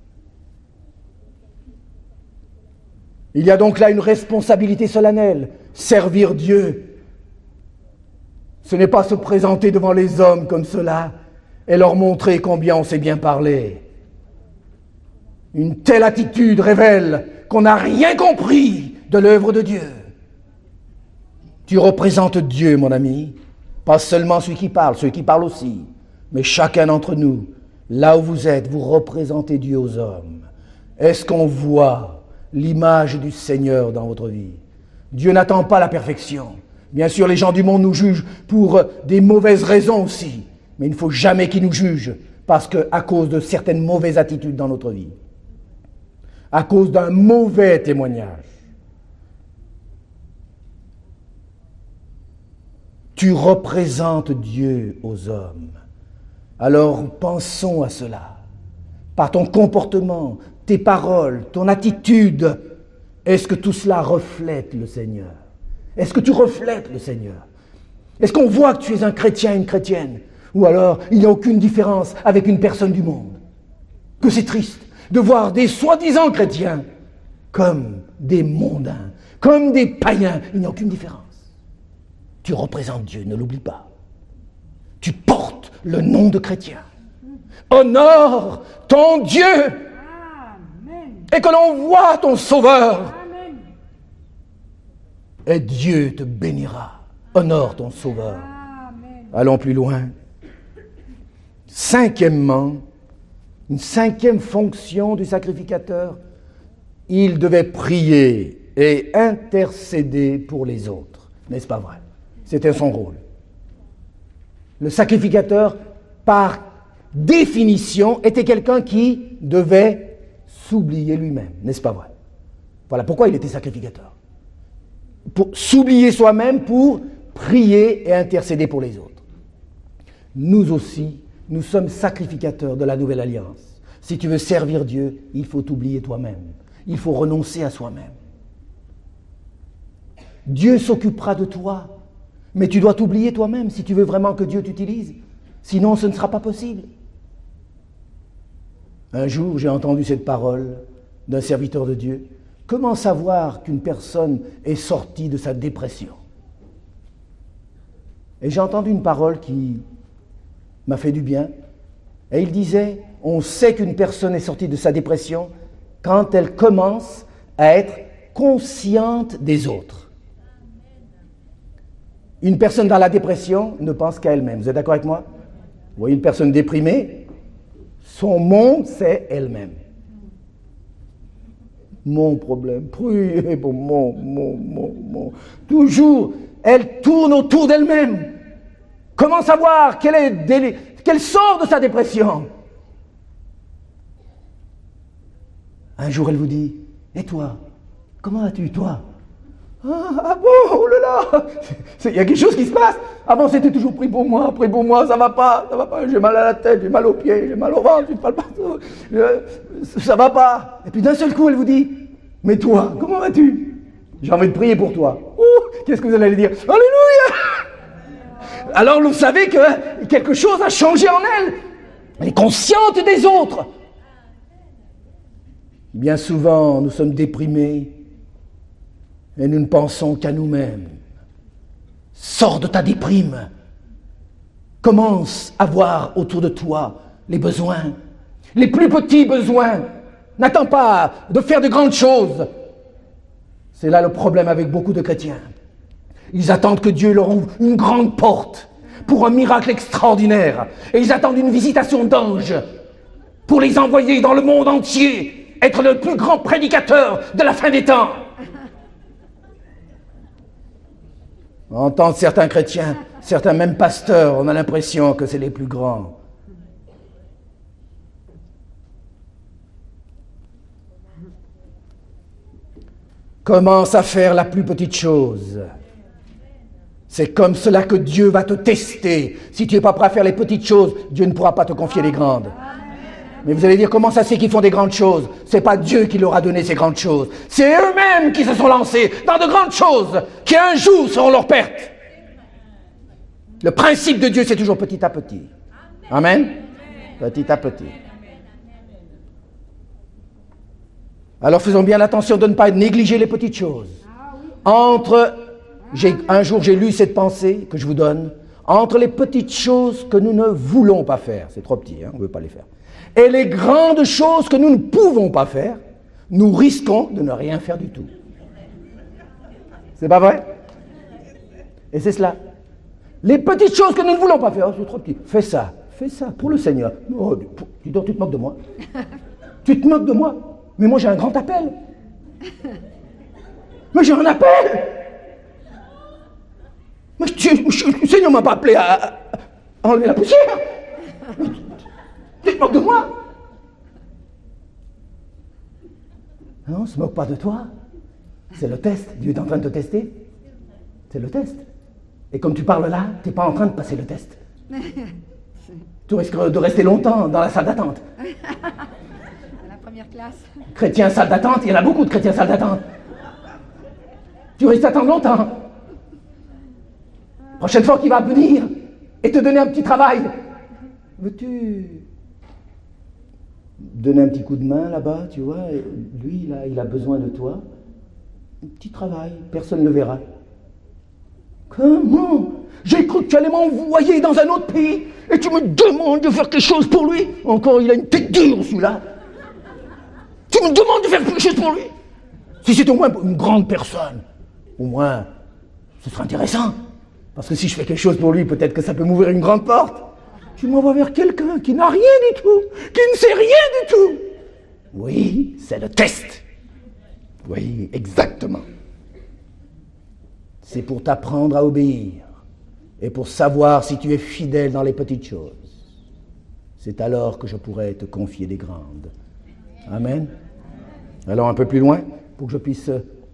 Il y a donc là une responsabilité solennelle, servir Dieu. Ce n'est pas se présenter devant les hommes comme cela et leur montrer combien on sait bien parler. Une telle attitude révèle qu'on n'a rien compris de l'œuvre de Dieu. Tu représentes Dieu, mon ami, pas seulement celui qui parle, ceux qui parlent aussi, mais chacun d'entre nous, là où vous êtes, vous représentez Dieu aux hommes. Est-ce qu'on voit l'image du Seigneur dans votre vie? Dieu n'attend pas la perfection. Bien sûr, les gens du monde nous jugent pour des mauvaises raisons aussi, mais il ne faut jamais qu'ils nous jugent parce que, à cause de certaines mauvaises attitudes dans notre vie, à cause d'un mauvais témoignage. Tu représentes Dieu aux hommes. Alors pensons à cela. Par ton comportement, tes paroles, ton attitude, est-ce que tout cela reflète le Seigneur? Est-ce que tu reflètes le Seigneur? Est-ce qu'on voit que tu es un chrétien, une chrétienne? Ou alors, il n'y a aucune différence avec une personne du monde? Que c'est triste de voir des soi-disant chrétiens comme des mondains, comme des païens. Il n'y a aucune différence. Tu représentes Dieu, ne l'oublie pas. Tu portes le nom de chrétien. Honore ton Dieu. Amen. Et que l'on voit ton Sauveur. Amen. Et Dieu te bénira. Honore ton Sauveur. Amen. Allons plus loin. Cinquièmement, une cinquième fonction du sacrificateur, il devait prier et intercéder pour les autres. N'est-ce pas vrai? C'était son rôle. Le sacrificateur, par définition, était quelqu'un qui devait s'oublier lui-même. N'est-ce pas vrai? Voilà pourquoi il était sacrificateur. Pour s'oublier soi-même, pour prier et intercéder pour les autres. Nous aussi, nous sommes sacrificateurs de la Nouvelle Alliance. Si tu veux servir Dieu, il faut t'oublier toi-même. Il faut renoncer à soi-même. Dieu s'occupera de toi, mais tu dois t'oublier toi-même si tu veux vraiment que Dieu t'utilise. Sinon, ce ne sera pas possible. Un jour, j'ai entendu cette parole d'un serviteur de Dieu. Comment savoir qu'une personne est sortie de sa dépression? Et j'ai entendu une parole qui m'a fait du bien. Et il disait, on sait qu'une personne est sortie de sa dépression quand elle commence à être consciente des autres. Une personne dans la dépression ne pense qu'à elle-même. Vous êtes d'accord avec moi? Vous voyez une personne déprimée, son monde, c'est elle-même. Mon problème, priez pour mon, mon, mon, mon. Toujours, elle tourne autour d'elle-même. Comment savoir qu'elle, est déli... qu'elle sort de sa dépression? Un jour, elle vous dit, et toi, comment vas-tu, toi? Ah, ah bon, oh là là, il y a quelque chose qui se passe. Avant, c'était toujours pris pour moi, pris pour moi, ça va pas, ça va pas, j'ai mal à la tête, j'ai mal aux pieds, j'ai mal au ventre, j'ai mal partout, je, ça va pas. Et puis d'un seul coup, elle vous dit, mais toi, comment vas-tu? J'ai envie de prier pour toi. Ouh, qu'est-ce que vous allez dire? Alléluia! Alors vous savez que quelque chose a changé en elle. Elle est consciente des autres. Bien souvent, nous sommes déprimés et nous ne pensons qu'à nous-mêmes. Sors de ta déprime. Commence à voir autour de toi les besoins, les plus petits besoins. N'attends pas de faire de grandes choses. C'est là le problème avec beaucoup de chrétiens. Ils attendent que Dieu leur ouvre une grande porte pour un miracle extraordinaire. Et ils attendent une visitation d'anges pour les envoyer dans le monde entier, être le plus grand prédicateur de la fin des temps. On entend certains chrétiens, certains même pasteurs, on a l'impression que c'est les plus grands. Commence à faire la plus petite chose. C'est comme cela que Dieu va te tester. Si tu n'es pas prêt à faire les petites choses, Dieu ne pourra pas te confier les grandes. Mais vous allez dire, comment ça c'est qu'ils font des grandes choses? C'est pas Dieu qui leur a donné ces grandes choses. C'est eux-mêmes qui se sont lancés dans de grandes choses qui un jour seront leur perte. Le principe de Dieu, c'est toujours petit à petit. Amen? Petit à petit. Alors faisons bien attention de ne pas négliger les petites choses. Entre, j'ai, un jour j'ai lu cette pensée que je vous donne, entre les petites choses que nous ne voulons pas faire, c'est trop petit, hein, on ne veut pas les faire, et les grandes choses que nous ne pouvons pas faire, nous risquons de ne rien faire du tout. C'est pas vrai? Et c'est cela. Les petites choses que nous ne voulons pas faire, oh, c'est trop petit, fais ça, fais ça, pour le Seigneur. Oh, tu, tu te moques de moi? Tu te moques de moi? Mais moi j'ai un grand appel. Mais j'ai un appel. Mais je, je, le Seigneur ne m'a pas appelé à, à enlever la poussière. Tu te moques de moi? Non, on ne se moque pas de toi. C'est le test. Dieu est en train de te tester. C'est le test. Et comme tu parles là, tu n'es pas en train de passer le test. Tu risques de rester longtemps dans la salle d'attente. Classe. Chrétiens salle d'attente, il y en a beaucoup de chrétiens salle d'attente. Tu risques d'attendre longtemps. Prochaine fois qu'il va venir et te donner un petit travail, veux-tu donner un petit coup de main là-bas, tu vois, lui là, il a besoin de toi. Un petit travail, personne ne le verra. Comment? J'ai cru que tu allais m'envoyer dans un autre pays et tu me demandes de faire quelque chose pour lui. Encore, il a une tête dure celui-là. Tu me demandes de faire quelque chose pour lui. Si c'est au moins une grande personne, au moins, ce sera intéressant. Parce que si je fais quelque chose pour lui, peut-être que ça peut m'ouvrir une grande porte. Tu m'envoies vers quelqu'un qui n'a rien du tout, qui ne sait rien du tout. Oui, c'est le test. Oui, exactement. C'est pour t'apprendre à obéir et pour savoir si tu es fidèle dans les petites choses. C'est alors que je pourrai te confier des grandes. Amen. Alors un peu plus loin, pour que je puisse...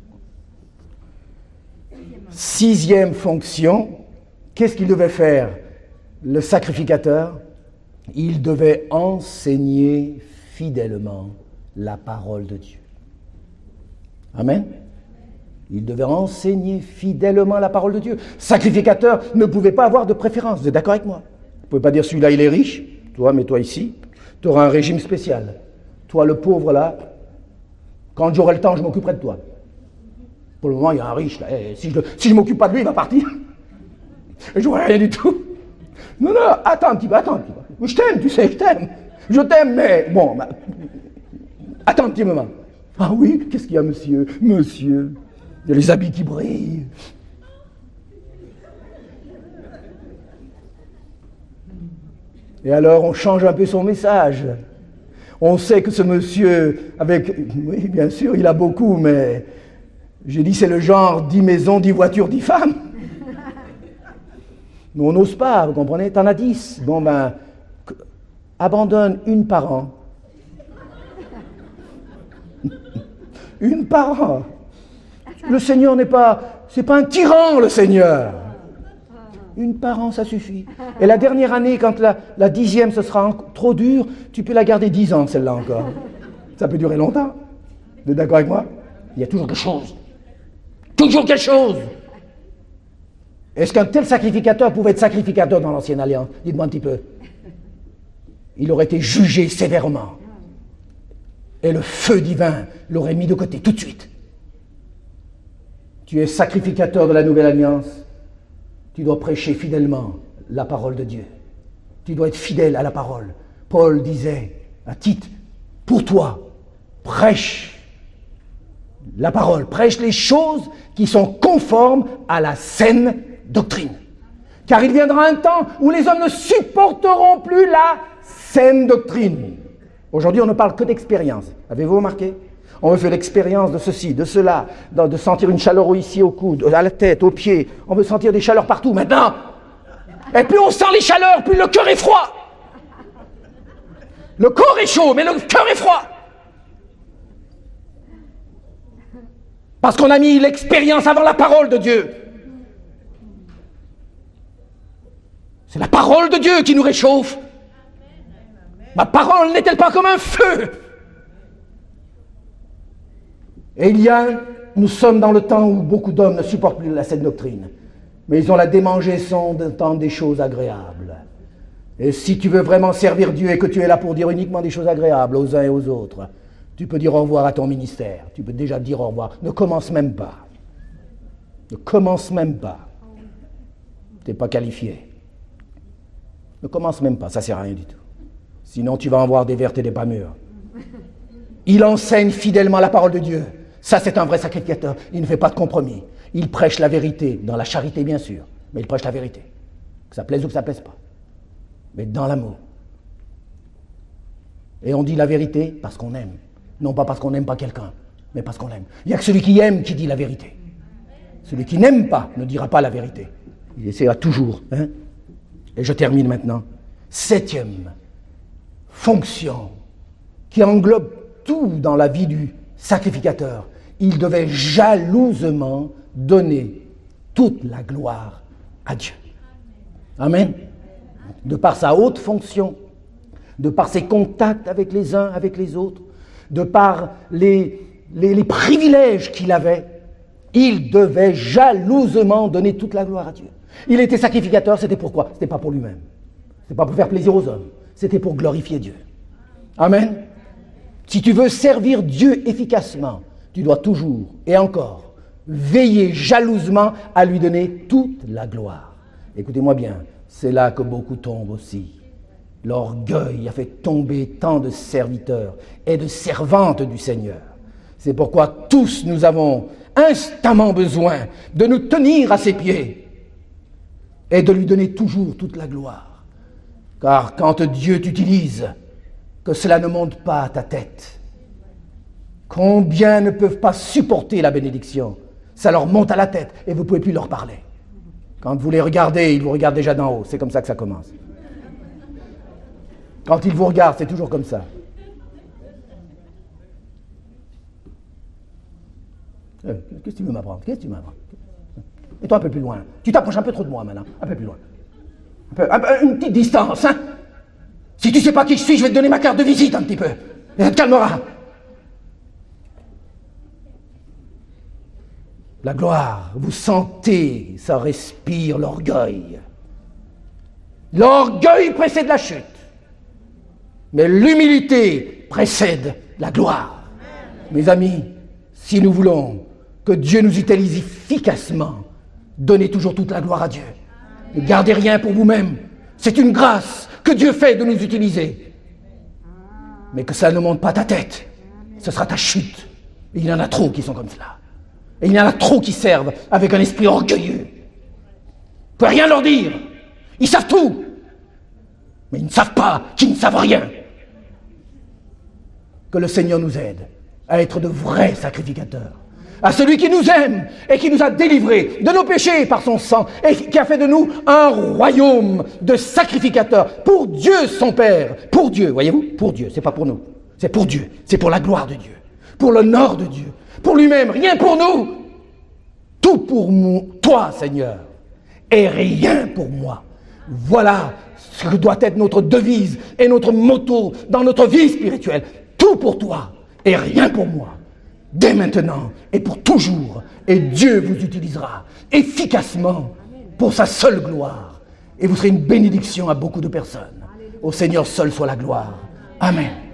Sixième fonction, qu'est-ce qu'il devait faire, le sacrificateur? Il devait enseigner fidèlement la parole de Dieu. Amen. Il devait enseigner fidèlement la parole de Dieu. Sacrificateur ne pouvait pas avoir de préférence, vous êtes d'accord avec moi? Vous ne pouvez pas dire celui-là il est riche, toi mets-toi ici, tu auras un régime spécial. Toi, le pauvre, là, quand j'aurai le temps, je m'occuperai de toi. Pour le moment, il y a un riche, là. Et si je ne si je m'occupe pas de lui, il va partir. Et je n'aurai rien du tout. Non, non, attends un petit peu, attends un petit peu. Je t'aime, tu sais, je t'aime. Je t'aime, mais bon, bah, attends un petit moment. Ah oui, qu'est-ce qu'il y a, monsieur? Monsieur, il y a les habits qui brillent. Et alors, on change un peu son message. On sait que ce monsieur, avec... Oui, bien sûr, il a beaucoup, mais... J'ai dit, c'est le genre dix maisons, dix voitures, dix femmes. Mais on n'ose pas, vous comprenez? T'en as dix. Bon, ben, abandonne une par an. Une par an. Le Seigneur n'est pas... C'est pas un tyran, le Seigneur. Une par an, ça suffit. Et la dernière année, quand la, la dixième, ce sera trop dur, tu peux la garder dix ans, celle-là encore. Ça peut durer longtemps. Vous êtes d'accord avec moi? Il y a toujours quelque chose. Toujours quelque chose. Est-ce qu'un tel sacrificateur pouvait être sacrificateur dans l'Ancienne Alliance? Dites-moi un petit peu. Il aurait été jugé sévèrement. Et le feu divin l'aurait mis de côté tout de suite. Tu es sacrificateur de la Nouvelle Alliance. Tu dois prêcher fidèlement la parole de Dieu. Tu dois être fidèle à la parole. Paul disait à Tite, pour toi, prêche la parole, prêche les choses qui sont conformes à la saine doctrine. Car il viendra un temps où les hommes ne supporteront plus la saine doctrine. Aujourd'hui, on ne parle que d'expérience. Avez-vous remarqué? On veut faire l'expérience de ceci, de cela, de sentir une chaleur ici au coude, à la tête, aux pieds. On veut sentir des chaleurs partout maintenant. Et plus on sent les chaleurs, plus le cœur est froid. Le corps est chaud, mais le cœur est froid. Parce qu'on a mis l'expérience avant la parole de Dieu. C'est la parole de Dieu qui nous réchauffe. Ma parole n'est-elle pas comme un feu? Et il y a, nous sommes dans le temps où beaucoup d'hommes ne supportent plus la saine doctrine. Mais ils ont la démangeaison d'entendre des choses agréables. Et si tu veux vraiment servir Dieu et que tu es là pour dire uniquement des choses agréables aux uns et aux autres, tu peux dire au revoir à ton ministère. Tu peux déjà dire au revoir. Ne commence même pas. Ne commence même pas. Tu n'es pas qualifié. Ne commence même pas, ça ne sert à rien du tout. Sinon tu vas en voir des vertes et des pas mûres. Il enseigne fidèlement la parole de Dieu. Ça, c'est un vrai sacrificateur. Il ne fait pas de compromis. Il prêche la vérité, dans la charité bien sûr, mais il prêche la vérité. Que ça plaise ou que ça ne plaise pas. Mais dans l'amour. Et on dit la vérité parce qu'on aime. Non pas parce qu'on n'aime pas quelqu'un, mais parce qu'on l'aime. Il n'y a que celui qui aime qui dit la vérité. Celui qui n'aime pas ne dira pas la vérité. Il essaiera toujours. Hein? Et je termine maintenant. Septième fonction qui englobe tout dans la vie du sacrificateur. Il devait jalousement donner toute la gloire à Dieu. Amen. De par sa haute fonction, de par ses contacts avec les uns, avec les autres, de par les, les, les privilèges qu'il avait, il devait jalousement donner toute la gloire à Dieu. Il était sacrificateur, c'était pourquoi? C'était pas pour lui-même. C'était pas pour faire plaisir aux hommes. C'était pour glorifier Dieu. Amen. Si tu veux servir Dieu efficacement, tu dois toujours et encore veiller jalousement à lui donner toute la gloire. Écoutez-moi bien, c'est là que beaucoup tombent aussi. L'orgueil a fait tomber tant de serviteurs et de servantes du Seigneur. C'est pourquoi tous nous avons instamment besoin de nous tenir à ses pieds et de lui donner toujours toute la gloire. Car quand Dieu t'utilise, que cela ne monte pas à ta tête. Combien ne peuvent pas supporter la bénédiction? Ça leur monte à la tête et vous ne pouvez plus leur parler. Quand vous les regardez, ils vous regardent déjà d'en haut. C'est comme ça que ça commence. Quand ils vous regardent, c'est toujours comme ça. Euh, qu'est-ce que tu veux m'apprendre? Qu'est-ce que tu veux m'apprendre? Et toi un peu plus loin. Tu t'approches un peu trop de moi maintenant. Un peu plus loin. Un peu, un peu, une petite distance, hein? Si tu ne sais pas qui je suis, je vais te donner ma carte de visite un petit peu. Et ça te calmera. La gloire, vous sentez, ça respire l'orgueil. L'orgueil précède la chute. Mais l'humilité précède la gloire. Mes amis, si nous voulons que Dieu nous utilise efficacement, donnez toujours toute la gloire à Dieu. Ne gardez rien pour vous-même. C'est une grâce que Dieu fait de nous utiliser. Mais que ça ne monte pas ta tête. Ce sera ta chute. Et il y en a trop qui sont comme cela. Et il y en a trop qui servent avec un esprit orgueilleux. On ne peut rien leur dire. Ils savent tout. Mais ils ne savent pas qu'ils ne savent rien. Que le Seigneur nous aide à être de vrais sacrificateurs. À celui qui nous aime et qui nous a délivrés de nos péchés par son sang et qui a fait de nous un royaume de sacrificateurs pour Dieu son Père. Pour Dieu, voyez-vous, pour Dieu, c'est pas pour nous. C'est pour Dieu, c'est pour la gloire de Dieu, pour l'honneur de Dieu, pour lui-même, rien pour nous. Tout pour mon, toi, Seigneur, et rien pour moi. Voilà ce que doit être notre devise et notre motto dans notre vie spirituelle. Tout pour toi et rien pour moi. Dès maintenant et pour toujours. Et Dieu vous utilisera efficacement pour sa seule gloire. Et vous serez une bénédiction à beaucoup de personnes. Au Seigneur seul soit la gloire. Amen.